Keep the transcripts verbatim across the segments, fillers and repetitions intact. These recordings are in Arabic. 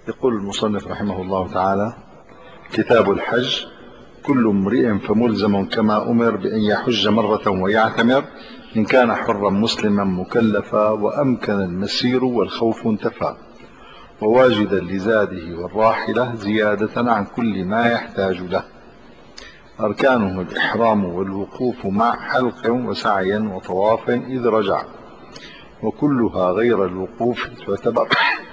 يقول المصنف رحمه الله تعالى: كتاب الحج. كل امرئ فملزم كما أمر بأن يحج مرة ويعتمر إن كان حرا مسلما مكلفا وأمكن المسير والخوف انتفى، وواجدا لزاده والراحلة زيادة عن كل ما يحتاج له. أركانه الإحرام والوقوف مع حلق وسعي وطواف إذ رجع، وكلها غير الوقوف تعتبر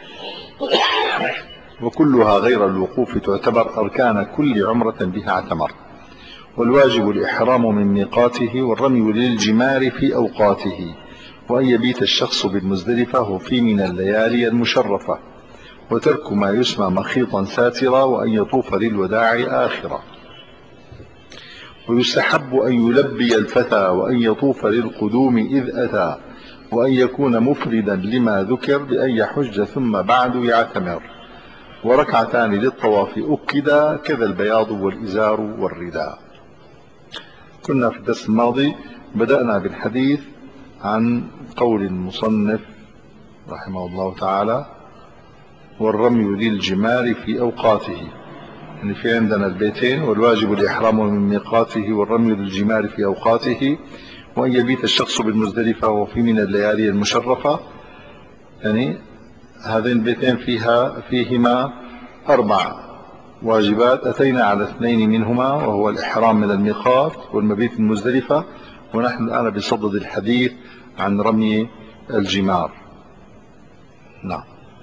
وكلها غير الوقوف تعتبر أركان كل عمرة بها اعتمر. والواجب الإحرام من ميقاته والرمي للجمار في أوقاته، وأن يبيت الشخص بالمزدلفة وفي من الليالي المشرفة، وترك ما يسمى مخيطا ساترا، وأن يطوف للوداع آخرا. ويستحب أن يلبي الفتى وأن يطوف للقدوم إذ أتى، وأن يكون مفردا لما ذكر بأن يحج ثم بعد يعتمر. وركعتان للطواف أكدا، كذا البياض والإزار والرداء. كنا في الدرس الماضي بدأنا بالحديث عن قول المصنف رحمه الله تعالى: والرمي للجمار في أوقاته. يعني في عندنا البيتين: والواجب الإحرام من ميقاته والرمي للجمار في أوقاته، وأن يبيت الشخص بالمزدلفة وفي من الليالي المشرفة. يعني هذين البيتين فيها فيهما أربع واجبات، أتينا على اثنين منهما، وهو الإحرام من الميقات والمبيت المزدلفة، ونحن الآن بصدد الحديث عن رمي الجمار. نعم.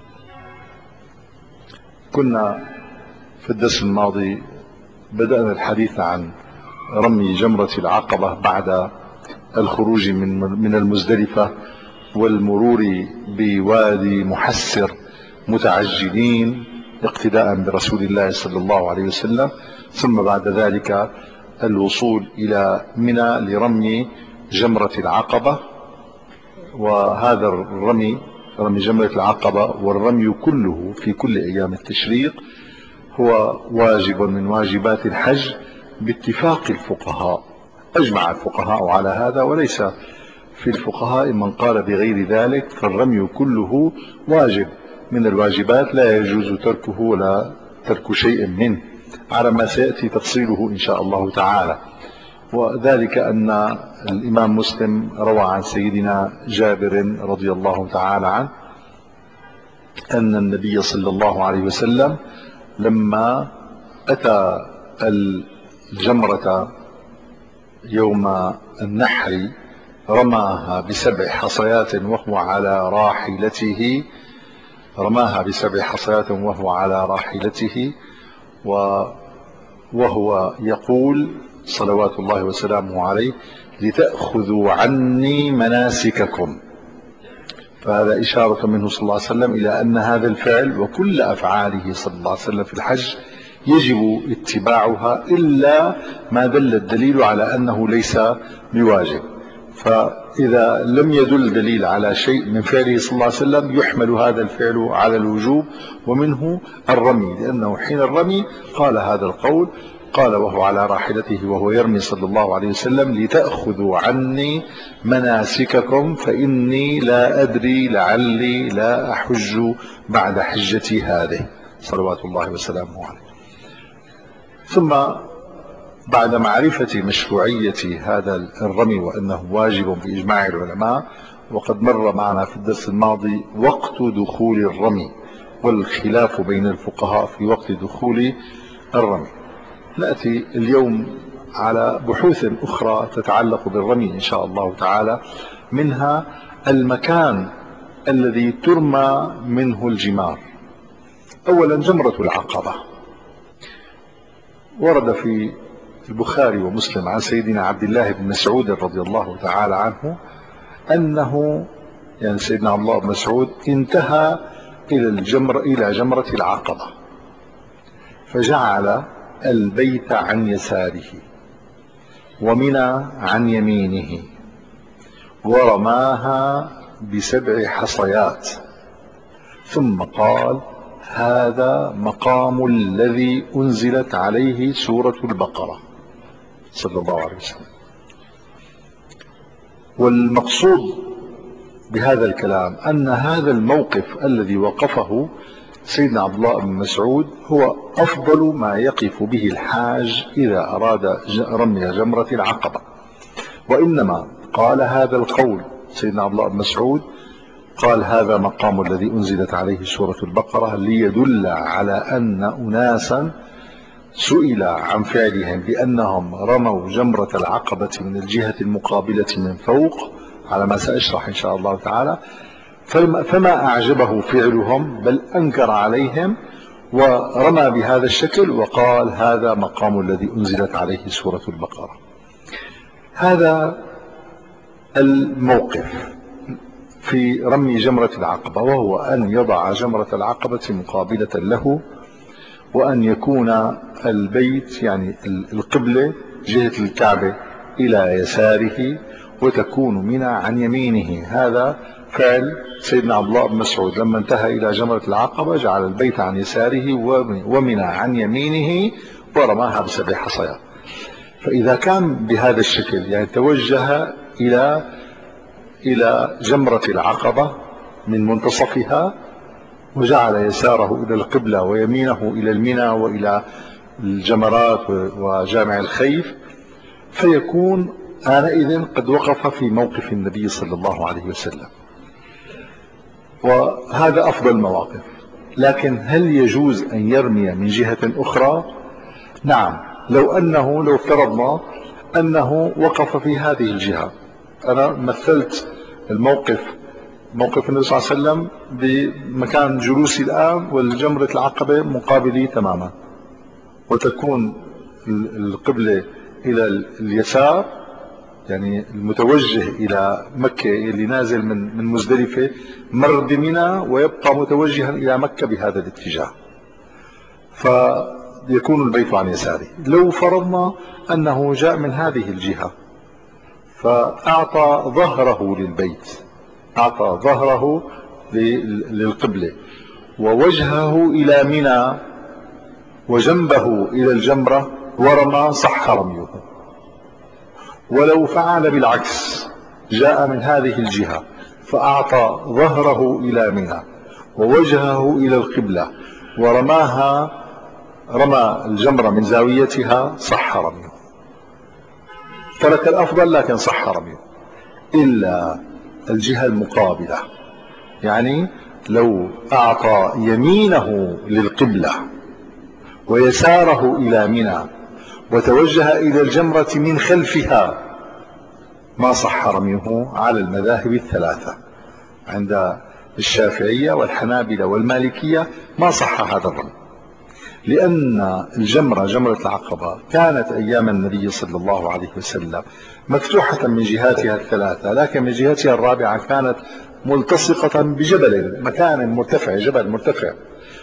كنا في الدرس الماضي بدأنا الحديث عن رمي جمرة العقبة بعد الخروج من من المزدلفة والمرور بوادي محسر متعجلين اقتداء برسول الله صلى الله عليه وسلم، ثم بعد ذلك الوصول إلى منى لرمي جمرة العقبة. وهذا الرمي، رمي جمرة العقبة والرمي كله في كل أيام التشريق، هو واجب من واجبات الحج باتفاق الفقهاء. أجمع الفقهاء على هذا، وليس في الفقهاء من قال بغير ذلك، فالرمي كله واجب من الواجبات، لا يجوز تركه ولا ترك شيء منه، على ما سيأتي تفصيله إن شاء الله تعالى. وذلك أن الإمام مسلم روى عن سيدنا جابر رضي الله تعالى عنه أن النبي صلى الله عليه وسلم لما أتى الجمرة يوم النحر رماها بسبع حصيات وهو على راحلته رماها بسبع حصيات وهو على راحلته وهو يقول صلوات الله وسلامه عليه: لتأخذوا عني مناسككم. فهذا إشارة منه صلى الله عليه وسلم إلى أن هذا الفعل وكل أفعاله صلى الله عليه وسلم في الحج يجب اتباعها، إلا ما دل الدليل على أنه ليس بواجب. فإذا لم يدل دليل على شيء من فعله صلى الله عليه وسلم يحمل هذا الفعل على الوجوب، ومنه الرمي، لأنه حين الرمي قال هذا القول، قال وهو على راحلته وهو يرمي صلى الله عليه وسلم: لتأخذوا عني مناسككم فإني لا أدري لعلي لا أحج بعد حجتي هذه، صلوات الله وسلامه عليه. ثم بعد معرفة مشروعية هذا الرمي وأنه واجب بإجماع العلماء، وقد مر معنا في الدرس الماضي وقت دخول الرمي والخلاف بين الفقهاء في وقت دخول الرمي، نأتي اليوم على بحوث أخرى تتعلق بالرمي إن شاء الله تعالى، منها المكان الذي ترمى منه الجمار. أولا جمرة العقبة، ورد في البخاري ومسلم عن سيدنا عبد الله بن مسعود رضي الله تعالى عنه أنه يعني سيدنا عبد الله بن مسعود انتهى إلى الجمر إلى جمرة العقبة، فجعل البيت عن يساره ومنى عن يمينه، ورماها بسبع حصيات، ثم قال: هذا مقام الذي أنزلت عليه سورة البقرة، صلى الله عليه وسلم. والمقصود بهذا الكلام أن هذا الموقف الذي وقفه سيدنا عبد الله بن مسعود هو أفضل ما يقف به الحاج إذا أراد رمي جمرة العقبة، وإنما قال هذا القول سيدنا عبد الله بن مسعود قال هذا مقام الذي أنزلت عليه سورة البقرة ليدل على أن أناسا سئل عن فعلهم بأنهم رموا جمرة العقبة من الجهة المقابلة من فوق، على ما سأشرح إن شاء الله تعالى، فما أعجبه فعلهم بل أنكر عليهم ورمى بهذا الشكل وقال هذا مقام الذي أنزلت عليه سورة البقرة. هذا الموقف في رمي جمرة العقبة، وهو أن يضع جمرة العقبة مقابلة له، وأن يكون البيت يعني القبلة جهة الكعبة إلى يساره، وتكون منى عن يمينه. هذا فعل سيدنا عبد الله بن مسعود لما انتهى إلى جمرة العقبة جعل البيت عن يساره ومنى عن يمينه ورماها بسبع حصيات. فإذا كان بهذا الشكل يعني توجه إلى إلى جمرة العقبة من منتصفها وجعل يساره إلى القبلة ويمينه إلى المنى وإلى الجمرات وجامع الخيف، فيكون آنئذ قد وقف في موقف النبي صلى الله عليه وسلم، وهذا أفضل مواقف. لكن هل يجوز أن يرمي من جهة أخرى؟ نعم، لو أنه لو افترضنا أنه وقف في هذه الجهة. أنا مثلت الموقف موقف النبي صلى الله عليه وسلم بمكان جلوسي الآن والجمرة العقبة مقابلي تماما، وتكون القبلة إلى اليسار يعني المتوجه إلى مكة اللي نازل من من مزدلفة مر بمنى ويبقى متوجها إلى مكة بهذا الاتجاه، فيكون البيت عن يساره. لو فرضنا أنه جاء من هذه الجهة فأعطى ظهره للبيت، أعطى ظهره للقبلة ووجهه إلى منى وجنبه إلى الجمرة ورمى، صح رميه. ولو فعل بالعكس، جاء من هذه الجهة فأعطى ظهره إلى منى ووجهه إلى القبلة ورماها، رمى الجمرة من زاويتها، صح رميه. ترك الأفضل لكن صح رميه، إلا الجهة المقابلة. يعني لو أعطى يمينه للقبلة ويساره إلى منى وتوجه إلى الجمرة من خلفها ما صح رميه على المذاهب الثلاثة. عند الشافعية والحنابلة والمالكية ما صح هذا الرمي، لأن الجمرة جمرة العقبة كانت أيام النبي صلى الله عليه وسلم مفتوحة من جهاتها الثلاثة، لكن من جهتها الرابعة كانت ملتصقة بجبل، مكان مرتفع، جبل مرتفع.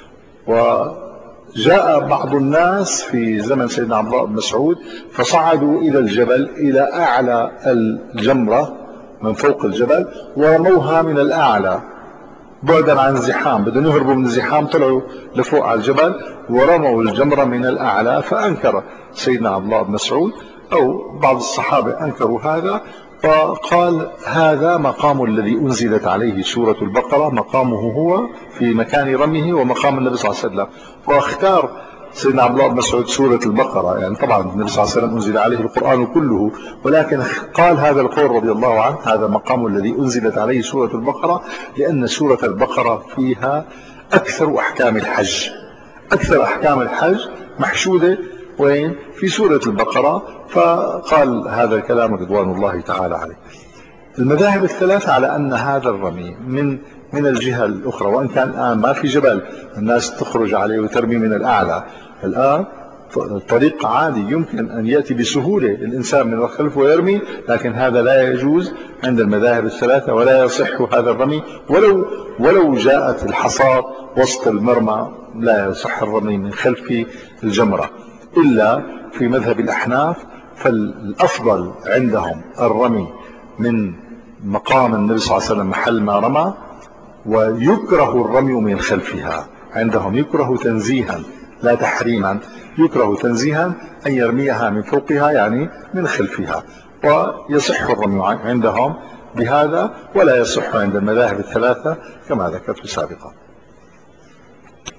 وجاء بعض الناس في زمن سيدنا عبد الله بن مسعود فصعدوا إلى الجبل، إلى أعلى الجمرة من فوق الجبل، ورموها من الأعلى بعدا عن الزحام، بدهم يهربوا من الزحام، طلعوا لفوق على الجبل ورموا الجمرة من الأعلى. فأنكر سيدنا عبد الله بن مسعود أو بعض الصحابة أنكروا هذا، وقال هذا مقام الذي أنزلت عليه سورة البقرة، مقامه هو في مكان رميه ومقام النبي صلى الله عليه وسلم. واختار سيدنا عبد الله بن مسعود سورة البقرة، يعني طبعا النبي صلى الله عليه وسلم أنزل عليه القرآن كله، ولكن قال هذا القول رضي الله عنه هذا مقام الذي أنزلت عليه سورة البقرة، لأن سورة البقرة فيها أكثر أحكام الحج، أكثر أحكام الحج محشودة وين؟ في سورة البقرة. فقال هذا الكلام رضوان الله تعالى عليه. المذاهب الثلاثة على أن هذا الرمي من من الجهة الأخرى، وإن كان الآن ما في جبل الناس تخرج عليه وترمي من الأعلى، الآن الطريق عادي يمكن أن يأتي بسهولة الإنسان من الخلف ويرمي، لكن هذا لا يجوز عند المذاهب الثلاثة ولا يصح هذا الرمي. ولو ولو جاءت الحصاة وسط المرمى لا يصح الرمي من خلف الجمرة، إلا في مذهب الأحناف، فالأفضل عندهم الرمي من مقام النبي صلى الله عليه وسلم محل ما رمى، ويكره الرمي من خلفها. عندهم يكره تنزيها لا تحريما، يكره تنزيها أن يرميها من فوقها يعني من خلفها، ويصح الرمي عندهم بهذا، ولا يصح عند المذاهب الثلاثة كما ذكرت سابقا.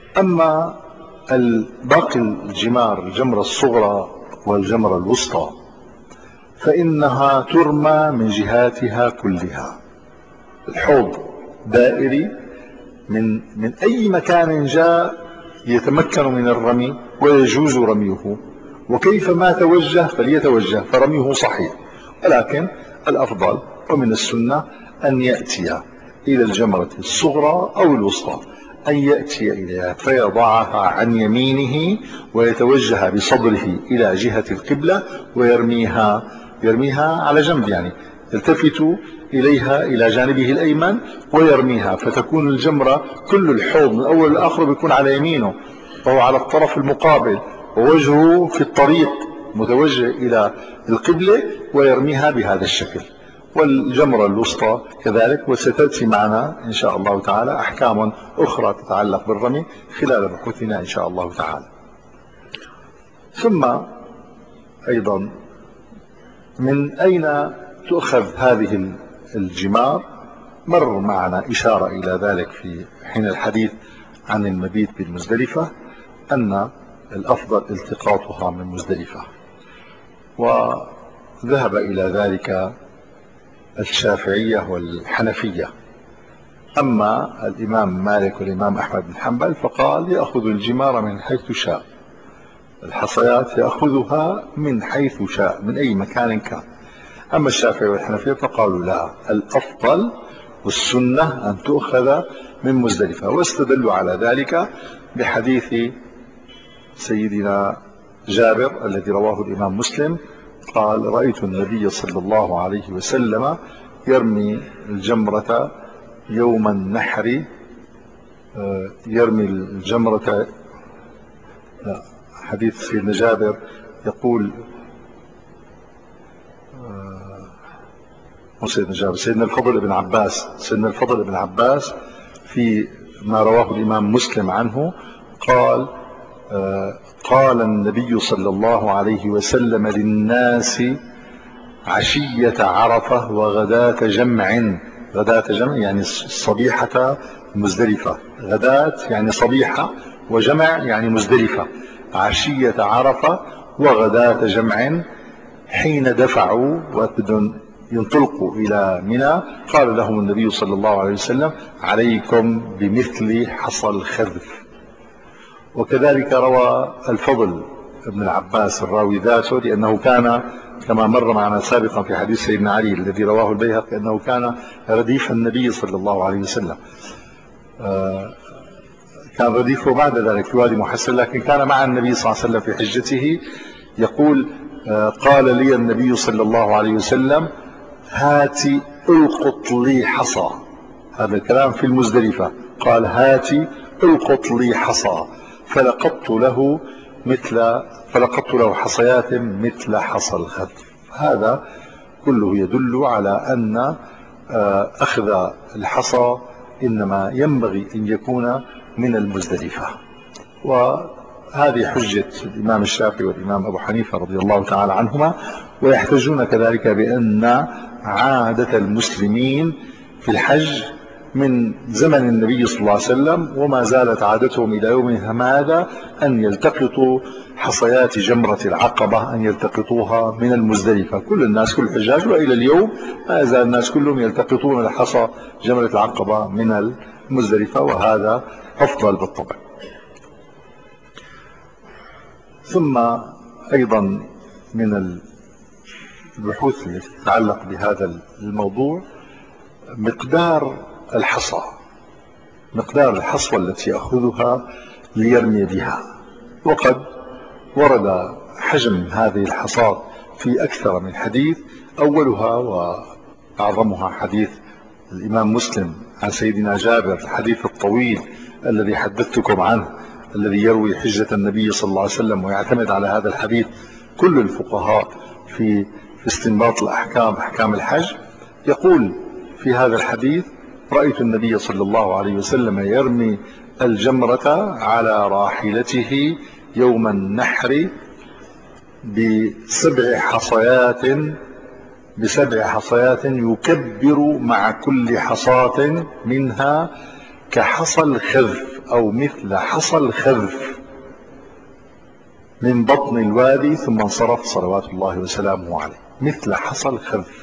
أما باقي الجمار، الجمرة الصغرى والجمرة الوسطى، فإنها ترمى من جهاتها كلها. الحوض دائري، من من أي مكان جاء يتمكن من الرمي ويجوز رميه، وكيفما توجه فليتوجه فرميه صحيح، ولكن الأفضل ومن السنة أن يأتي إلى الجمرة الصغرى أو الوسطى، أن يأتي إليها فيضعها عن يمينه ويتوجه بصدره إلى جهة القبلة ويرميها يرميها على جنب، يعني يلتفت إليها إلى جانبه الأيمن ويرميها، فتكون الجمرة كل الحوض من أول لآخر بيكون على يمينه وهو على الطرف المقابل ووجهه في الطريق متوجه إلى القبلة، ويرميها بهذا الشكل. والجمرة الوسطى كذلك، وستأتي معنا إن شاء الله تعالى أحكام أخرى تتعلق بالرمي خلال بحوثنا إن شاء الله تعالى. ثم أيضا من أين تؤخذ هذه الجمار؟ مر معنا إشارة إلى ذلك في حين الحديث عن المبيت بالمزدلفة، أن الأفضل التقاطها من مزدلفة، وذهب إلى ذلك الشافعية والحنفية. أما الإمام مالك والإمام أحمد بن حنبل فقال يأخذ الجمار من حيث شاء، الحصيات يأخذها من حيث شاء من أي مكان كان. أما الشافعي والحنفية فقالوا لا، الأفضل والسنة أن تؤخذ من مزدلفة، واستدلوا على ذلك بحديث سيدنا جابر الذي رواه الإمام مسلم قال رأيت النبي صلى الله عليه وسلم يرمي الجمرة يوم النحر، يرمي الجمرة، لا، حديث سيدنا جابر يقول مو سيدنا جابر، سيدنا الفضل بن عباس سيدنا الفضل بن عباس في ما رواه الإمام مسلم عنه قال قال النبي صلى الله عليه وسلم للناس عشية عرفة وغداة جمع، غداة جمع يعني صبيحة مزدلفة، غداة يعني صبيحة وجمع يعني مزدلفة، عشية عرفة وغداة جمع حين دفعوا وبدهم ينطلقوا إلى منى قال لهم النبي صلى الله عليه وسلم عليكم بمثل حصى الخذف. وكذلك روى الفضل ابن العباس الراوي ذاته، لأنه كان كما مر معنا سابقا في حديث سيدنا علي الذي رواه البيهقي أنه كان رديف النبي صلى الله عليه وسلم، كان رديفه بعد ذلك في وادي محسن، لكن كان مع النبي صلى الله عليه وسلم في حجته. يقول قال لي النبي صلى الله عليه وسلم هاتي القط لي حصى، هذا الكلام في المزدلفة، قال هاتي القط لي حصى فلقطت له مثل فلقطت له حصيات مثل حصى الخذف. هذا كله يدل على أن أخذ الحصى إنما ينبغي أن يكون من المزدلفة. وهذه حجة الإمام الشافعي والإمام أبو حنيفة رضي الله تعالى عنهما، ويحتجون كذلك بأن عادة المسلمين في الحج من زمن النبي صلى الله عليه وسلم وما زالت عادتهم إلى يومهم هذا أن يلتقطوا حصيات جمرة العقبة، أن يلتقطوها من المزدلفة، كل الناس كل الحجاج، وإلى اليوم ما يزال الناس كلهم يلتقطون الحصى جمرة العقبة من المزدلفة، وهذا أفضل بالطبع. ثم أيضا من البحوث التي تتعلق بهذا الموضوع مقدار الحصى، مقدار الحصوة التي يأخذها ليرمي بها. وقد ورد حجم هذه الحصاة في أكثر من حديث، أولها وأعظمها حديث الإمام مسلم عن سيدنا جابر، الحديث الطويل الذي حدثتكم عنه الذي يروي حجة النبي صلى الله عليه وسلم، ويعتمد على هذا الحديث كل الفقهاء في استنباط الأحكام أحكام الحج. يقول في هذا الحديث رأيت النبي صلى الله عليه وسلم يرمي الجمرة على راحلته يوم النحر بسبع حصيات بسبع حصيات يكبر مع كل حصاة منها كحصى الخذف أو مثل حصى الخذف من بطن الوادي ثم انصرف صلوات الله وسلامه عليه، مثل حصى الخذف.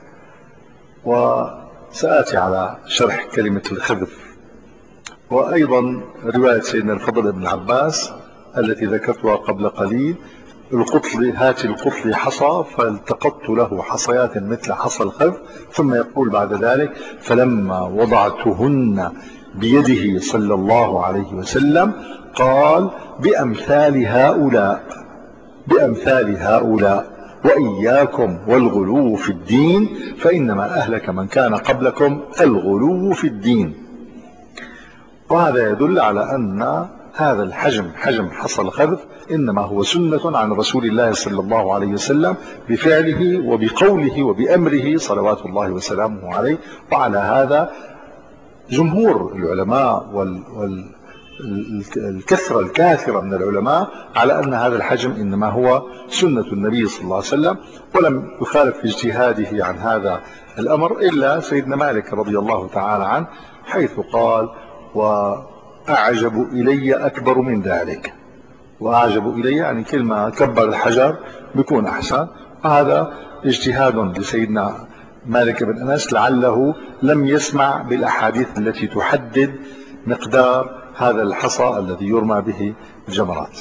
وسآتي على شرح كلمة الخذف. وأيضا رواية سيدنا الفضل بن العباس التي ذكرتها قبل قليل: القطل هات القطل حصى فالتقطت له حصيات مثل حصى الخذف. ثم يقول بعد ذلك: فلما وضعتهن بيده صلى الله عليه وسلم قال: بأمثال هؤلاء بأمثال هؤلاء وإياكم والغلو في الدين فإنما أهلك من كان قبلكم الغلو في الدين. وهذا يدل على أن هذا الحجم حجم حصى الخذف إنما هو سنة عن رسول الله صلى الله عليه وسلم بفعله وبقوله وبأمره صلوات الله وسلامه عليه. وعلى هذا جمهور العلماء وال, وال الكثرة الكاثرة من العلماء على أن هذا الحجم إنما هو سنة النبي صلى الله عليه وسلم، ولم يخالف في اجتهاده عن هذا الأمر إلا سيدنا مالك رضي الله تعالى عنه، حيث قال: وأعجب إلي أكبر من ذلك. وأعجب إلي يعني كلمة كبر الحجر بيكون أحسن. وهذا اجتهاد لسيدنا مالك بن أنس لعله لم يسمع بالأحاديث التي تحدد مقدار هذا الحصى الذي يرمى به الجمرات.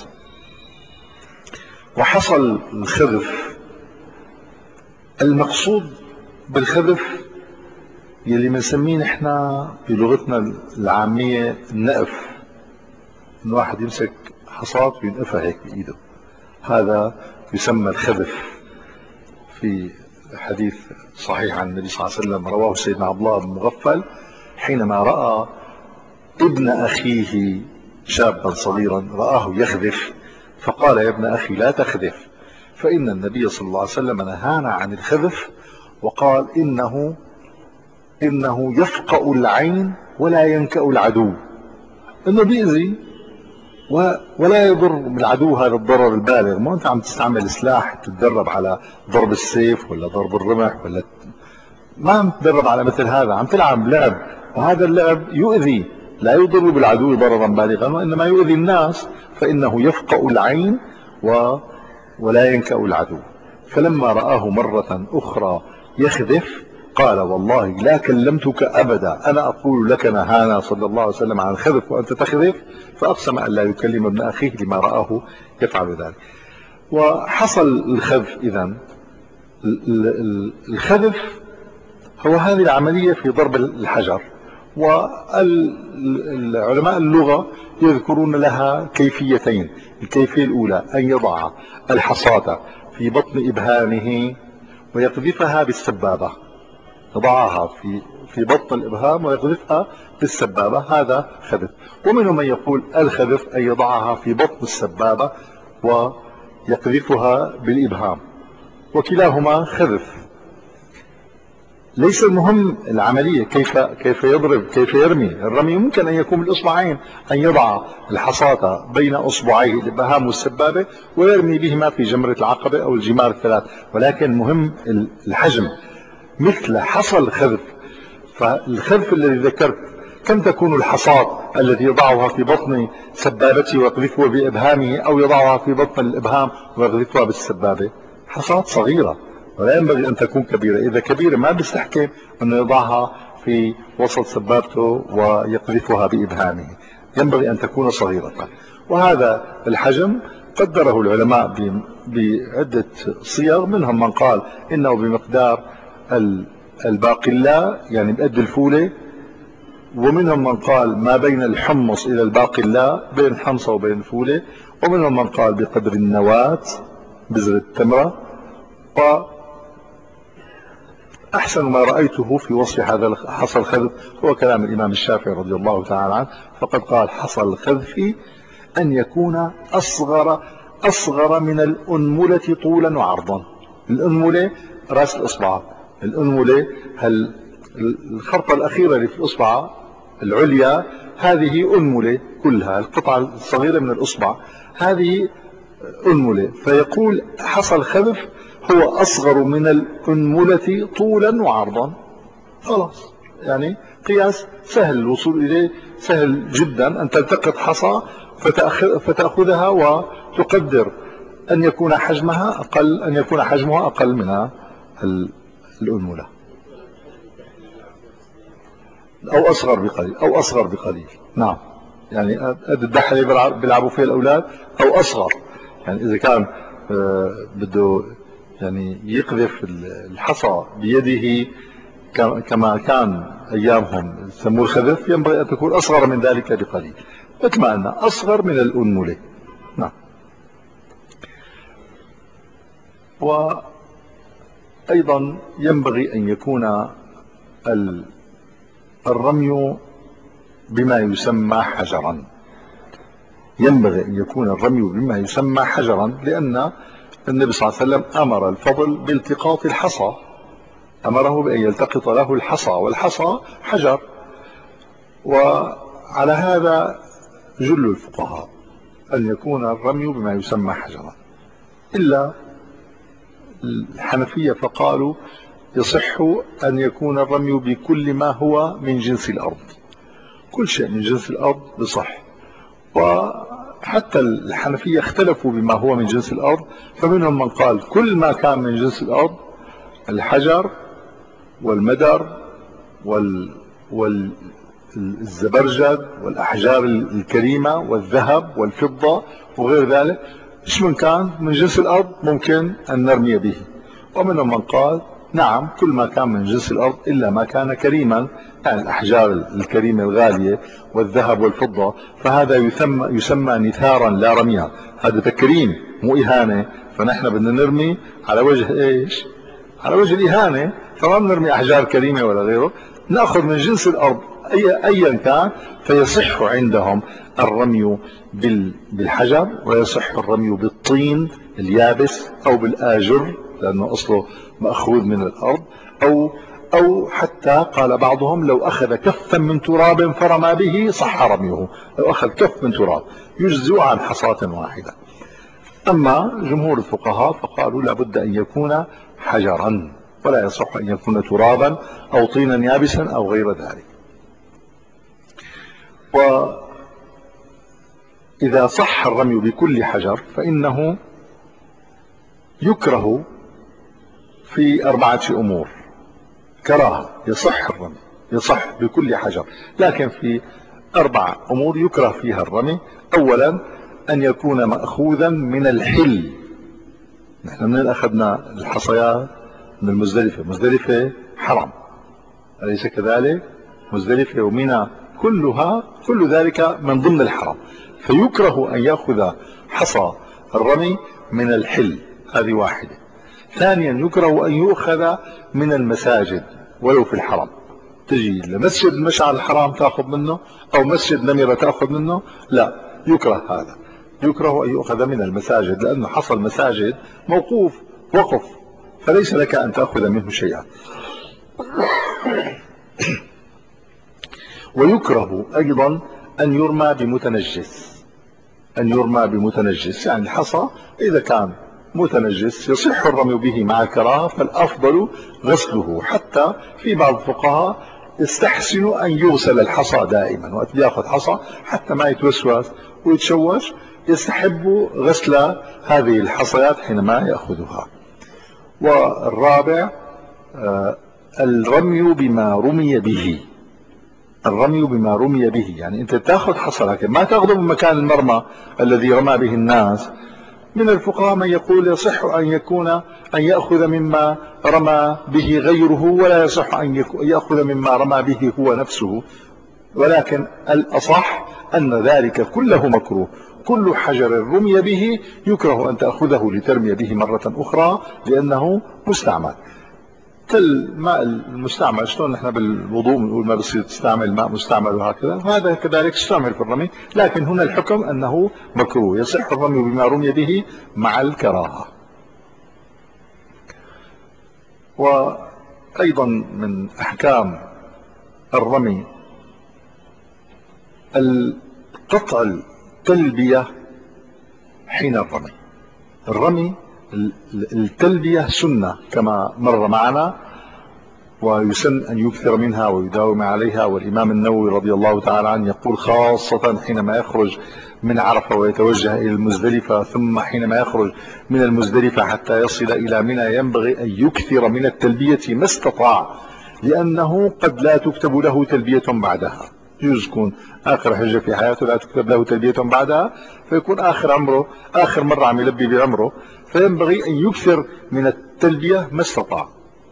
وحصى الخذف المقصود بالخذف يلي بنسميه نحن بلغتنا العامية النقف، إن واحد يمسك حصاة وينقفها هيك بإيده، هذا يسمى الخذف. في حديث صحيح عن النبي صلى الله عليه وسلم رواه سيدنا عبد الله بن مغفل حينما رأى ابن أخيه شابا صغيرا رآه يخذف فقال: يا ابن أخي لا تخذف، فإن النبي صلى الله عليه وسلم نهانا عن الخذف وقال: إنه إنه يفقأ العين ولا ينكأ العدو، إنه بيأذي ولا يضر بالعدو هذا الضرر البالغ. ما أنت عم تستعمل سلاح تتدرب على ضرب السيف ولا ضرب الرمح، ولا ما عم تتدرب على مثل هذا، عم تلعب لعب، وهذا اللعب يؤذي، لا يضر بالعدو ضررا بالغا وإنما يؤذي الناس، فإنه يفقأ العين و ولا ينكأ العدو. فلما رآه مرة أخرى يخذف قال: والله لا كلمتك أبدا، أنا أقول لك نهانا صلى الله عليه وسلم عن الخذف وأنت تخذف. فأقسم أن لا يكلم ابن أخيه لما رآه يفعل ذلك. وحصل الخذف إذن الخذف هو هذه العملية في ضرب الحجر. والعلماء اللغة يذكرون لها كيفيتين: الكيفية الأولى أن يضع الحصاة في بطن إبهامه ويقذفها بالسبابة، يضعها في في بطن الإبهام ويقذفها بالسبابة، هذا خذف. ومنهم من يقول الخذف أن يضعها في بطن السبابة ويقذفها بالإبهام، وكلاهما خذف. ليس المهم العملية كيف كيف يضرب كيف يرمي. الرمي ممكن أن يكون بالإصبعين، أن يضع الحصاة بين أصبعيه الإبهام والسبابة ويرمي بهما في جمرة العقبة أو الجمار الثلاث، ولكن مهم الحجم مثل حصى الخذف. فالخذف الذي ذكرت كم تكون الحصاة التي يضعها في بطن سبابته ويقذفها بإبهامه أو يضعها في بطن الإبهام ويقذفها بالسبابة؟ حصاة صغيرة، ولا ينبغي أن تكون كبيرة. إذا كبيرة ما بيستحكم أنه يضعها في وسط سبابته ويقذفها بإبهامه، ينبغي أن تكون صغيرة. وهذا الحجم قدره العلماء بعدة صيغ، منهم من قال إنه بمقدار الباقلاء يعني بقد الفولة، ومنهم من قال ما بين الحمص إلى الباقلاء، بين الحمصة وبين الفولة، ومنهم من قال بقدر النواة بذرة التمرة. وأحسن ما رأيته في وصف هذا حصى الخذف هو كلام الإمام الشافعي رضي الله تعالى عنه، فقد قال: حصى الخذف أن يكون أصغر أصغر من الأنملة طولا وعرضا. الأنملة رأس الإصبع، الأنملة الخرطة الأخيرة اللي في الإصبع العليا هذه أنملة كلها، القطعة الصغيرة من الإصبع هذه أنملة. فيقول حصى الخذف هو أصغر من الأنملة طولا وعرضا، خلاص يعني قياس سهل الوصول إليه، سهل جدا أن تلتقط حصى فتأخذها وتقدر أن يكون حجمها أقل أن يكون حجمها أقل من الأنملة أو أصغر بقليل أو أصغر بقليل. نعم، يعني قد الدحة اللي بيلعبوا فيها الأولاد أو أصغر. يعني إذا كان بده يعني يقذف الحصى بيده كما كان أيامهم يسموه الخذف، ينبغي أن تكون أصغر من ذلك بقليل، مثل ما أن أصغر من الأنملة. نعم. وأيضا ينبغي أن يكون الرمي بما يسمى حجرا، ينبغي أن يكون الرمي بما يسمى حجرا، لأن النبي صلى الله عليه وسلم أمر الفضل بالتقاط الحصى، أمره بأن يلتقط له الحصى، والحصى حجر. وعلى هذا جل الفقهاء أن يكون الرمي بما يسمى حجرا، إلا الحنفية فقالوا يصح أن يكون الرمي بكل ما هو من جنس الأرض، كل شيء من جنس الأرض بصح. وحتى الحنفية اختلفوا بما هو من جنس الأرض، فمنهم من قال كل ما كان من جنس الأرض، الحجر والمدر وال والزبرجد والأحجار الكريمة والذهب والفضة وغير ذلك، ايش من كان من جنس الأرض ممكن أن نرمي به. ومنهم من قال نعم، كل ما كان من جنس الأرض إلا ما كان كريما، يعني الأحجار الكريمة الغالية والذهب والفضة، فهذا يسمى, يسمى نثارا لا رميا، هذا تكريم مو إهانة، فنحن بدنا نرمي على وجه إيش؟ على وجه الإهانة، فما بنرمي أحجار كريمة ولا غيره، نأخذ من جنس الأرض أي أيا كان. فيصح عندهم الرمي بالحجر، ويصح الرمي بالطين اليابس أو بالآجر لأنه أصله مأخوذ من الأرض، أو أو حتى قال بعضهم لو أخذ كفا من تراب فرمى به صح رميه، لو أخذ كف من تراب يجزئ عن حصاة واحدة. أما جمهور الفقهاء فقالوا لابد أن يكون حجرا، ولا يصح أن يكون ترابا أو طينا يابسا أو غير ذلك. وإذا صح الرمي بكل حجر فإنه يكره في أربعة أمور كراهة، يصح الرمي يصح بكل حجر، لكن في أربع أمور يكره فيها الرمي. أولا أن يكون مأخوذا من الحل، نحن من أخذنا الحصيات من المزدلفة، مزدلفة حرم أليس كذلك؟ مزدلفة ومنى كلها كل ذلك من ضمن الحرم، فيكره أن يأخذ حصى الرمي من الحل، هذه واحدة. ثانيا يكره أن يؤخذ من المساجد ولو في الحرم، تجي لمسجد المشعر الحرام تأخذ منه أو مسجد نمرة تأخذ منه، لا، يكره هذا، يكره أن يؤخذ من المساجد، لأن حصى المساجد موقوف وقف، فليس لك أن تأخذ منه شيئا. ويكره أيضا أن يرمى بمتنجس، أن يرمى بمتنجس، يعني الحصى إذا كان متنجس يصح الرمي به مع الكراهة، فالأفضل غسله، حتى في بعض الفقهاء يستحسن أن يغسل الحصى دائما، وقت يأخذ حصى حتى ما يتوسوس ويتشوش يستحب غسل هذه الحصيات حينما يأخذها. والرابع آه الرمي بما رمي به، الرمي بما رمي به، يعني انت تاخذ حصى لكن ما تاخذه من مكان المرمى الذي رمى به الناس. من الفقهاء من يقول يصح ان يكون ان ياخذ مما رمى به غيره، ولا يصح ان ياخذ مما رمى به هو نفسه، ولكن الاصح ان ذلك كله مكروه، كل حجر رمي به يكره ان تاخذه لترمي به مره اخرى لانه مستعمل. كالماء المستعمل، شلون نحن بالوضوء بنقول ما بصير تستعمل ماء مستعمل وهكذا، هذا كذلك استعمل في الرمي، لكن هنا الحكم انه مكروه، يصح الرمي بما رمي به مع الكراهه. وايضا من احكام الرمي قطع التلبيه حين الرمي. الرمي التلبيه سنه كما مر معنا، ويسن أن يكثر منها ويداوم عليها. والإمام النووي رضي الله تعالى عنه يقول خاصة حينما يخرج من عرفة ويتوجه إلى المزدلفة، ثم حينما يخرج من المزدلفة حتى يصل إلى منى ينبغي أن يكثر من التلبية ما استطاع، لأنه قد لا تكتب له تلبية بعدها. يجوز يكون آخر حجة في حياته لا تكتب له تلبية بعدها، فيكون آخر عمره آخر مرة عم يلبي بعمره، فينبغي أن يكثر من التلبية ما استطاع.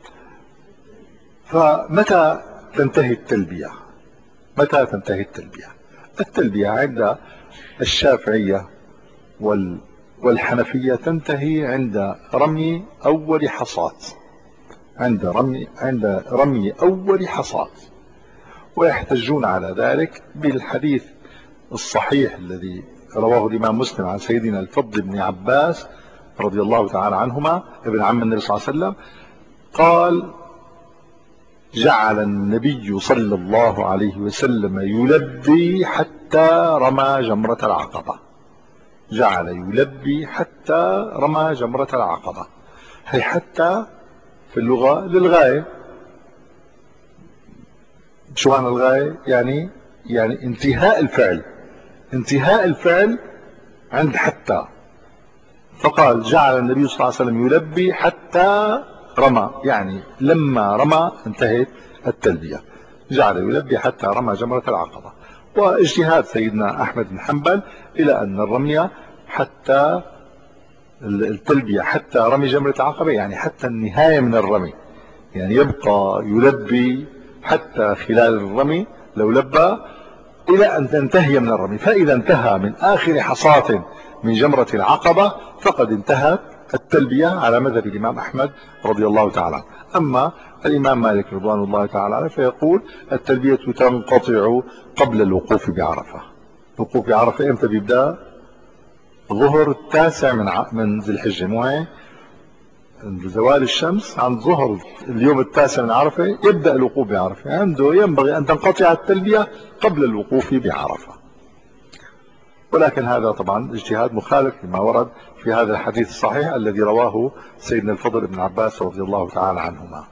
فمتى تنتهي التلبية؟ متى تنتهي التلبية؟ التلبية عند الشافعية والحنفية تنتهي عند رمي أول حصاة، عند رمي عند رمي أول حصاة. ويحتجون على ذلك بالحديث الصحيح الذي رواه الإمام مسلم عن سيدنا الفضل بن عباس رضي الله تعالى عنهما ابن عم النبي صلى الله عليه وسلم قال: جعل النبي صلى الله عليه وسلم يلبي حتى رمى جمرة العقبة. جعل يلبي حتى رمى جمرة العقبة. هي حتى في اللغة للغاية. شو معنى الغاية؟ يعني يعني انتهاء الفعل، انتهاء الفعل عند حتى. فقال: جعل النبي صلى الله عليه وسلم يلبي حتى رمى، يعني لما رمى انتهت التلبية. جعل يلبي حتى رمى جمرة العقبة. واجتهاد سيدنا أحمد بن حنبل إلى أن الرمي حتى التلبية حتى رمي جمرة العقبة، يعني حتى النهاية من الرمي، يعني يبقى يلبي حتى خلال الرمي لو لبى إلى أن تنتهي من الرمي. فإذا انتهى من آخر حصاة من جمرة العقبة فقد انتهت التلبية على مذهب الإمام أحمد رضي الله تعالى عنه. أما الإمام مالك رضوان الله تعالى عنه فيقول التلبية تنقطع قبل الوقوف بعرفة. الوقوف بعرفة إمتى بيبدأ؟ ظهر التاسع من من ذي الحجة، مو هيك؟ عند زوال الشمس عند ظهر اليوم التاسع من عرفة يبدأ الوقوف بعرفة. عنده ينبغي أن تنقطع التلبية قبل الوقوف بعرفة. ولكن هذا طبعا اجتهاد مخالف لما ورد في هذا الحديث الصحيح الذي رواه سيدنا الفضل بن عباس رضي الله تعالى عنهما.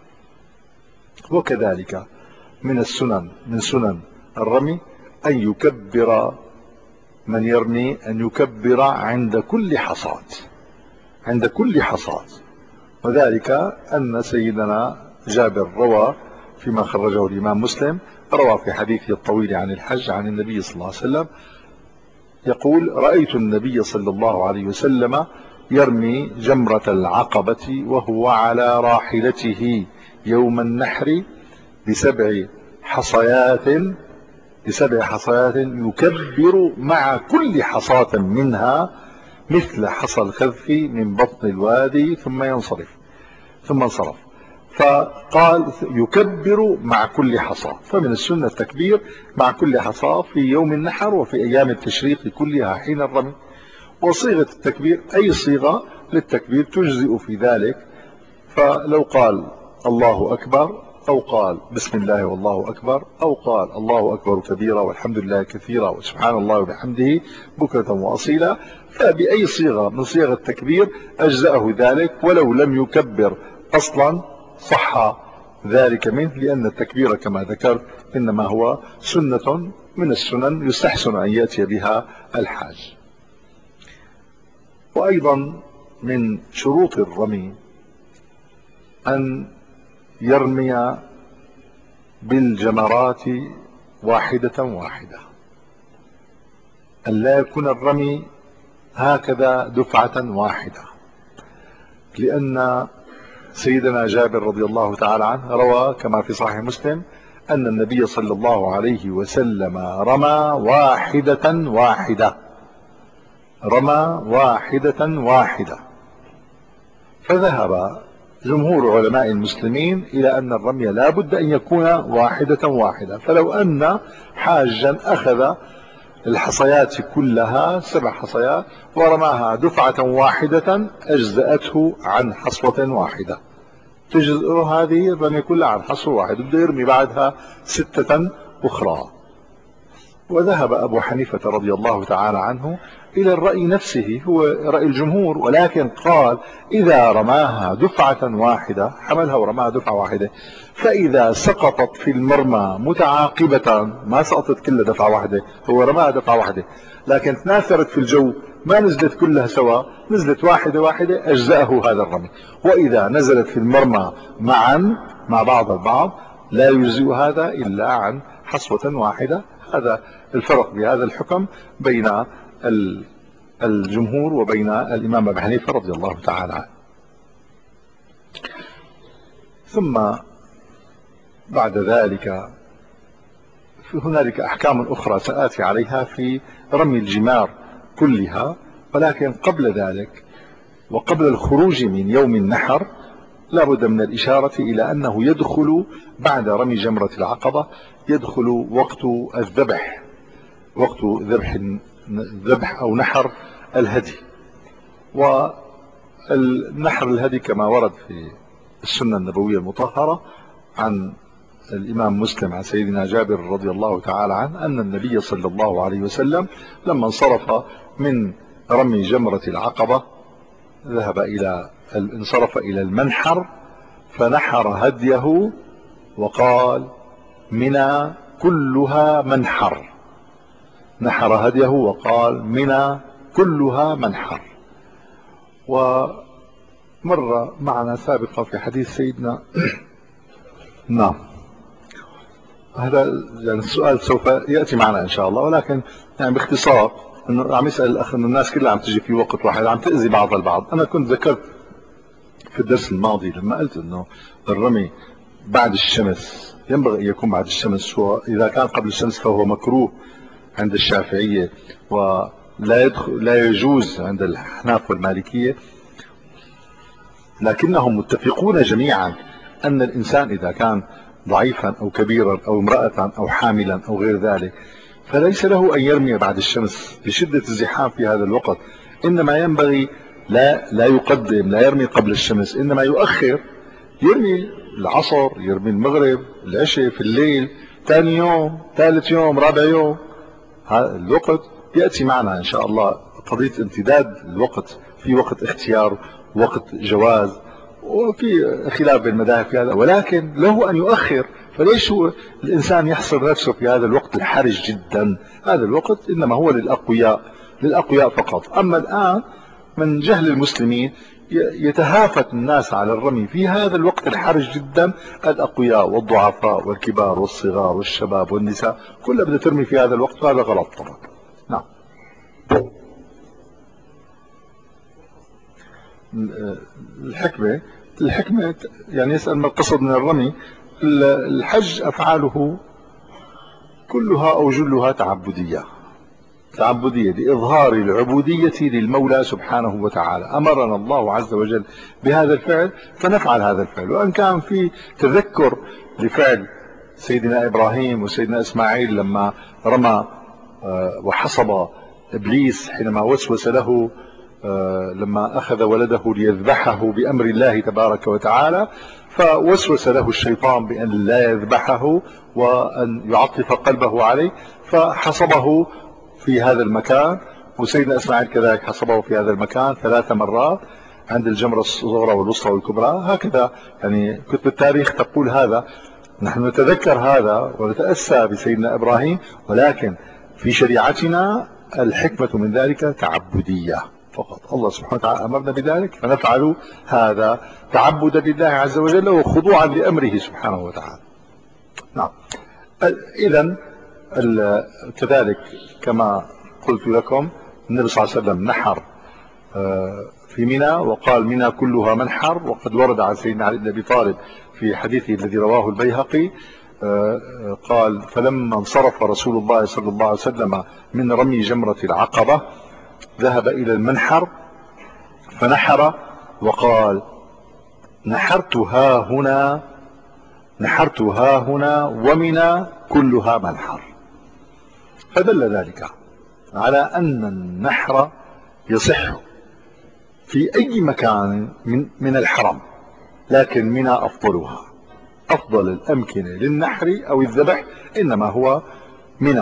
وكذلك من السنن من سنن الرمي أن يكبر من يرمي، أن يكبر عند كل حصاة، عند كل حصاة. وذلك أن سيدنا جابر روى فيما خرجه الإمام مسلم، روى في حديثه الطويل عن الحج عن النبي صلى الله عليه وسلم يقول: رأيت النبي صلى الله عليه وسلم يرمي جمرة العقبة وهو على راحلته يوم النحر بسبع حصيات بسبع حصيات يكبر مع كل حصاة منها مثل حصى الخذف من بطن الوادي ثم ينصرف ثم انصرف. فقال يكبر مع كل حصى. فمن السنة التكبير مع كل حصى في يوم النحر وفي أيام التشريق كلها حين الرمي. وصيغة التكبير أي صيغة للتكبير تجزئ في ذلك. فلو قال الله أكبر، أو قال بسم الله والله أكبر، أو قال الله أكبر كبيرا والحمد لله كثيرا وسبحان الله وبحمده بكرة وأصيلا، فبأي صيغة من صيغ التكبير أجزأه ذلك، ولو لم يكبر أصلا صح ذلك منه، لأن التكبير كما ذكرت إنما هو سنة من السنن يستحسن أن يأتي بها الحاج. وأيضا من شروط الرمي أن يرمي بالجمرات واحدة واحدة، أن لا يكون الرمي هكذا دفعة واحدة، لأن سيدنا جابر رضي الله تعالى عنه روى كما في صحيح مسلم أن النبي صلى الله عليه وسلم رمى واحدة واحدة رمى واحدة واحدة. فذهب جمهور علماء المسلمين إلى أن الرمي لا بد أن يكون واحدة واحدة. فلو أن حاجا أخذ الحصيات كلها سبع حصيات ورماها دفعة واحدة أجزأته عن حصوة واحدة، تجزئ هذه الرمي كلها عن حصوة واحدة، بده يرمي بعدها ستة أخرى. وذهب أبو حنيفة رضي الله تعالى عنه إلى الرأي نفسه، هو رأي الجمهور، ولكن قال إذا رماها دفعة واحدة، حملها ورماها دفعة واحدة، فإذا سقطت في المرمى متعاقبة، ما سقطت كلها دفعة واحدة، هو رماها دفعة واحدة لكن تناثرت في الجو، ما نزلت كلها سوا، نزلت واحدة واحدة، أجزأه هذا الرمي. وإذا نزلت في المرمى معا مع بعض البعض لا يجزئ هذا إلا عن حصوة واحدة. هذا الفرق بهذا الحكم بين الجمهور وبين الإمام أبي حنيفة رضي الله تعالى عنه. ثم بعد ذلك في هنالك أحكام أخرى سآتي عليها في رمي الجمار كلها، ولكن قبل ذلك وقبل الخروج من يوم النحر لا بد من الإشارة إلى أنه يدخل بعد رمي جمرة العقبة يدخل وقت الذبح، وقت ذبح ذبح أو نحر الهدي. والنحر الهدي كما ورد في السنة النبوية المطهرة عن الإمام مسلم عن سيدنا جابر رضي الله تعالى عنه أن النبي صلى الله عليه وسلم لما انصرف من رمي جمرة العقبة ذهب إلى انصرف إلى المنحر فنحر هديه وقال منى كلها منحر، نحر هديه وقال منى كلها منحر. ومر معنا سابقا في حديث سيدنا نعم هذا يعني السؤال سوف يأتي معنا إن شاء الله، ولكن يعني باختصار انه عم يسأل الأخ انه الناس كلها عم تجي في وقت واحد عم تأذي بعض البعض. أنا كنت ذكرت في الدرس الماضي لما قلت انه الرمي بعد الشمس ينبغي ان يكون بعد الشمس، واذا كان قبل الشمس فهو مكروه عند الشافعية ولا يدخل لا يجوز عند الأحناف والمالكية، لكنهم متفقون جميعا ان الانسان اذا كان ضعيفا او كبيرا او امرأة او حاملا او غير ذلك فليس له ان يرمي بعد الشمس بشدة الزحام في هذا الوقت، انما ينبغي لا لا يقدم، لا يرمي قبل الشمس، انما يؤخر، يرمي العصر، يرمي المغرب، العشاء، في الليل، ثاني يوم، ثالث يوم، رابع يوم. هذا الوقت يأتي معنا إن شاء الله قضية امتداد الوقت، في وقت اختيار، وقت جواز، وفي خلاف بين المذاهب في هذا، ولكن له أن يؤخر. فليش الإنسان يحصر نفسه في هذا الوقت الحرج جدا؟ هذا الوقت إنما هو للأقوياء، للأقوياء فقط. أما الآن من جهل المسلمين يتهافت الناس على الرمي في هذا الوقت الحرج جدا، الأقوياء والضعفاء والكبار والصغار والشباب والنساء كلها بدها ترمي في هذا الوقت، وهذا غلط طبعا. نعم. الحكمة الحكمة يعني يسأل ما القصد من الرمي. الحج أفعاله كلها أو جلها تعبدية، تعبدية لإظهار العبودية للمولى سبحانه وتعالى. أمرنا الله عز وجل بهذا الفعل فنفعل هذا الفعل، وأن كان في تذكر لفعل سيدنا إبراهيم وسيدنا إسماعيل لما رمى وحصب إبليس حينما وسوس له لما أخذ ولده ليذبحه بأمر الله تبارك وتعالى، فوسوس له الشيطان بأن لا يذبحه وأن يعطف قلبه عليه فحصبه في هذا المكان، وسيدنا إسماعيل كذلك حصبه في هذا المكان ثلاث مرات عند الجمرة الصغرى والوسطى والكبرى. هكذا يعني كتب التاريخ تقول هذا. نحن نتذكر هذا ونتأسى بسيدنا إبراهيم، ولكن في شريعتنا الحكمة من ذلك تعبدية فقط. الله سبحانه وتعالى أمرنا بذلك فنفعل هذا تعبدا لله عز وجل وخضوعا لأمره سبحانه وتعالى. نعم. إذن كذلك كما قلت لكم النبي صلى الله عليه وسلم نحر في منى وقال منى كلها منحر، وقد ورد عن سيدنا علي بن ابي طالب في حديثه الذي رواه البيهقي قال فلما انصرف رسول الله صلى الله عليه وسلم من رمي جمرة العقبة ذهب إلى المنحر فنحر وقال نحرت ها هنا نحرت ها هنا ومنى كلها منحر. فدل ذلك على أن النحر يصح في أي مكان من, من الحرم، لكن منى أفضلها، أفضل الأمكنة للنحر أو الذبح إنما هو منى.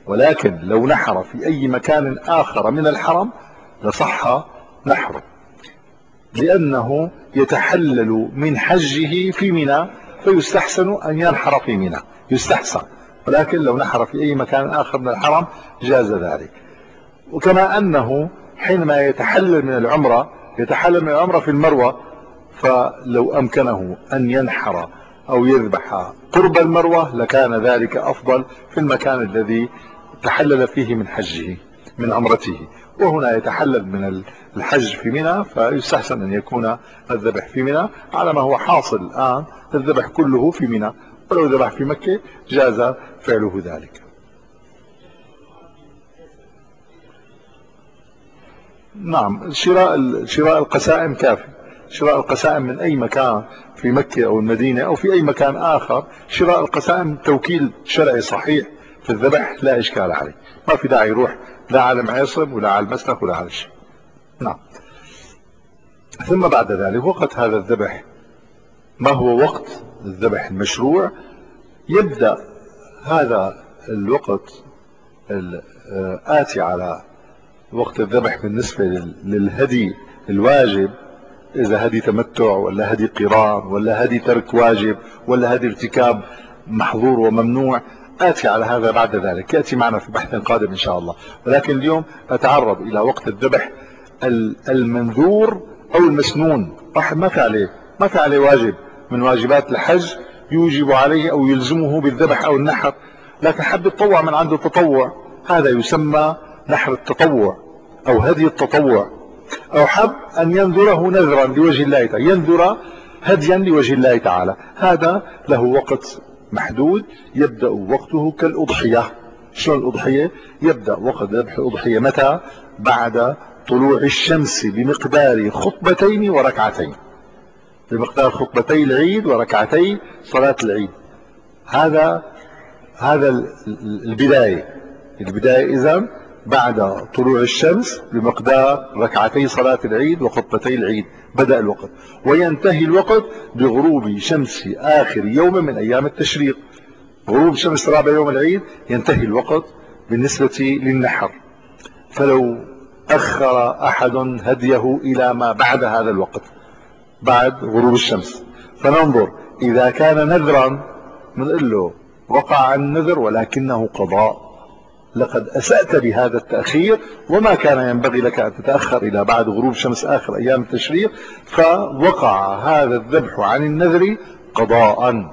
ولكن لو نحر في أي مكان آخر من الحرم لصح نحره، لأنه يتحلل من حجه في منى، فيستحسن أن ينحر في منى، يستحسن. ولكن لو نحر في أي مكان آخر من الحرم جاز ذلك. وكما أنه حينما يتحلل من العمرة يتحلل من العمرة في المروة، فلو أمكنه أن ينحر أو يذبح قرب المروة لكان ذلك أفضل في المكان الذي تحلل فيه من حجه من عمرته. وهنا يتحلل من الحج في منى، فيستحسن أن يكون الذبح في منى على ما هو حاصل الآن، الذبح كله في منى، ولو ذبح في مكة جاز فعله ذلك. نعم، شراء شراء القسائم كافي. شراء القسائم من أي مكان في مكة أو المدينة أو في أي مكان آخر، شراء القسائم توكيل شرعي صحيح في الذبح لا إشكال عليه، ما في داعي يروح لا على المعيصم ولا على المسلخ ولا على شيء. نعم. ثم بعد ذلك وقت هذا الذبح، ما هو وقت الذبح المشروع؟ يبدأ هذا الوقت الآتي على وقت الذبح بالنسبة للهدي الواجب، إذا هدي تمتع ولا هدي قران ولا هدي ترك واجب ولا هدي ارتكاب محظور وممنوع، آتي على هذا بعد ذلك، يأتي معنا في بحث قادم إن شاء الله. ولكن اليوم أتعرض إلى وقت الذبح المنذور أو المسنون. واحد ما في عليه ما في عليه واجب من واجبات الحج يوجب عليه أو يلزمه بالذبح أو النحر، لكن حب يتطوع من عنده تطوع، هذا يسمى نحر التطوع أو هدي التطوع. أو حب أن ينذره نذرا لوجه الله تعالى، ينذر هديا لوجه الله تعالى، هذا له وقت محدود يبدأ وقته كالأضحية. شلون الأضحية؟ يبدأ وقت ذبح الأضحية متى؟ بعد طلوع الشمس بمقدار خطبتين وركعتين، بمقدار خطبتي العيد وركعتي صلاة العيد. هذا هذا البداية البداية إذن بعد طلوع الشمس بمقدار ركعتي صلاة العيد وخطبتي العيد بدأ الوقت، وينتهي الوقت بغروب شمس آخر يوم من أيام التشريق. غروب شمس رابع يوم العيد ينتهي الوقت بالنسبة للنحر. فلو أخر أحد هديه إلى ما بعد هذا الوقت بعد غروب الشمس، فننظر إذا كان نذرا نقول له وقع النذر ولكنه قضاء، لقد أسأت بهذا التأخير وما كان ينبغي لك أن تتأخر إلى بعد غروب شمس آخر أيام التشريق، فوقع هذا الذبح عن النذر قضاء.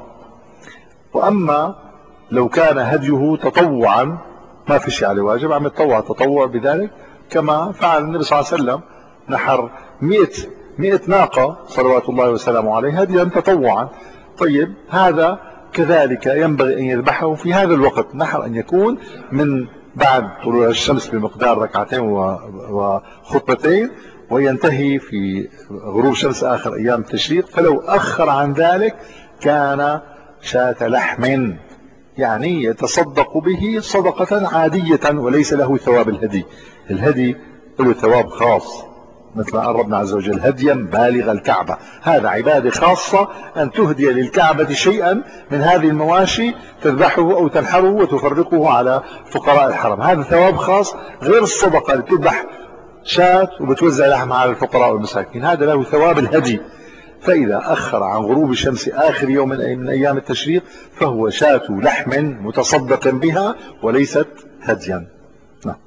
وأما لو كان هديه تطوعا ما في شيء عليه واجب، عم يتطوع تطوع بذلك، كما فعل النبي صلى الله عليه وسلم، نحر مئة مئة ناقة صلوات الله وسلامه عليه هديا تطوعا. طيب هذا كذلك ينبغي أن يذبحه في هذا الوقت، نحر أن يكون من بعد طلوع الشمس بمقدار ركعتين وخطبتين، وينتهي في غروب شمس آخر أيام التشريق. فلو أخر عن ذلك كان شاة لحم، يعني يتصدق به صدقة عادية وليس له ثواب الهدي. الهدي له ثواب خاص، مثل ما قال ربنا عز وجل هديا بالغ الكعبة، هذا عبادة خاصة أن تهدي للكعبة شيئا من هذه المواشي تذبحه أو تنحره وتفرقه على فقراء الحرم، هذا ثواب خاص غير الصدقة اللي بتذبح شاة وبتوزع لحمها على الفقراء والمساكين، هذا له ثواب الهدي. فإذا أخر عن غروب الشمس آخر يوم من أيام التشريق فهو شاة لحم متصدق بها وليست هديا. نعم.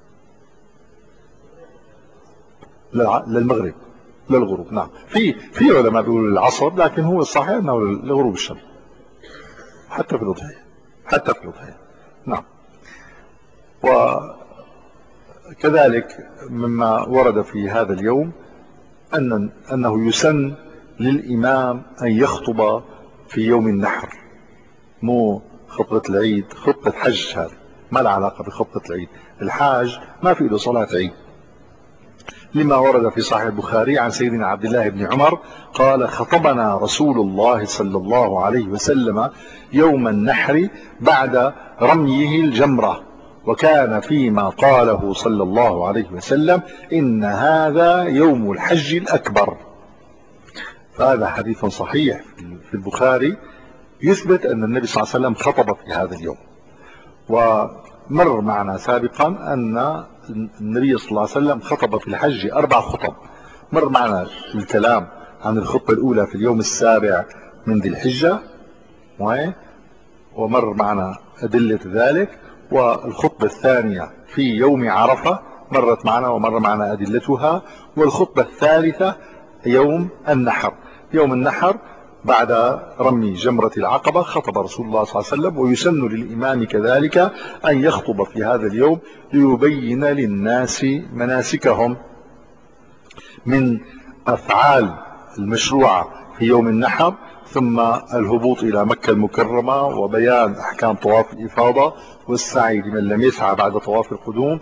للمغرب للغروب. نعم، في في علماء بيقولوا للعصر، لكن هو الصحيح انه لغروب الشمس حتى في الاضحيه حتى في الاضحيه. نعم. وكذلك مما ورد في هذا اليوم ان انه يسن للامام ان يخطب في يوم النحر، مو خطبه العيد، خطبه حج، هذا ما له علاقه بخطبه العيد. الحاج ما في له صلاه عيد، لما ورد في صحيح البخاري عن سيدنا عبد الله بن عمر قال خطبنا رسول الله صلى الله عليه وسلم يوم النحر بعد رميه الجمرة، وكان فيما قاله صلى الله عليه وسلم إن هذا يوم الحج الأكبر. فهذا حديث صحيح في البخاري يثبت أن النبي صلى الله عليه وسلم خطب في هذا اليوم. مر معنا سابقا أن النبي صلى الله عليه وسلم خطب في الحج أربع خطب. مر معنا الكلام عن الخطبة الأولى في اليوم السابع من ذي الحجة، ومر معنا أدلة ذلك. والخطبة الثانية في يوم عرفة مرت معنا ومر معنا أدلتها. والخطبة الثالثة يوم النحر. يوم النحر بعد رمي جمرة العقبة خطب رسول الله صلى الله عليه وسلم، ويسن للإمام كذلك أن يخطب في هذا اليوم ليبين للناس مناسكهم من أفعال المشروعة في يوم النحر، ثم الهبوط إلى مكة المكرمة وبيان أحكام طواف الإفاضة والسعي لمن لم يسعى بعد طواف القدوم،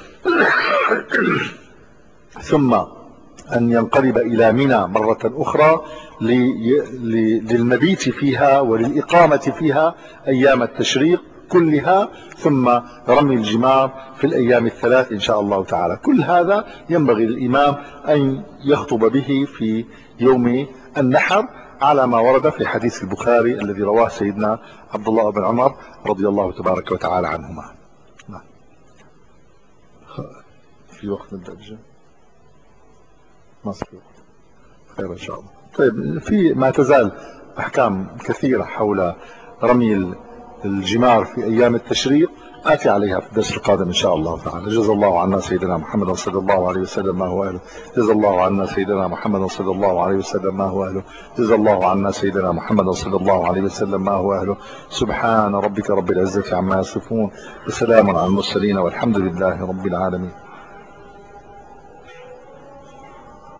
ثم أن ينقلب إلى منى مرة أخرى للمبيت فيها وللإقامة فيها أيام التشريق كلها، ثم رمي الجمار في الأيام الثلاث إن شاء الله تعالى. كل هذا ينبغي للإمام أن يخطب به في يوم النحر على ما ورد في حديث البخاري الذي رواه سيدنا عبد الله بن عمر رضي الله تبارك وتعالى عنهما. في وقت نبدأ بجد ما صفر خير إن شاء الله. طيب، في ما تزال أحكام كثيرة حول رمي الجمار في أيام التشريق آتي عليها في الدرس القادم إن شاء الله تعالى. جزا الله عنا سيدنا محمد صلى الله عليه وسلم ما هو أهله. جزا الله عنا سيدنا محمد صلى الله عليه وسلم ما هو أهله. جزا الله عنا سيدنا محمد صلى الله عليه وسلم ما هو أهله. سبحان ربك رب العزة عما يصفون، وسلام على المرسلين، والحمد لله رب العالمين.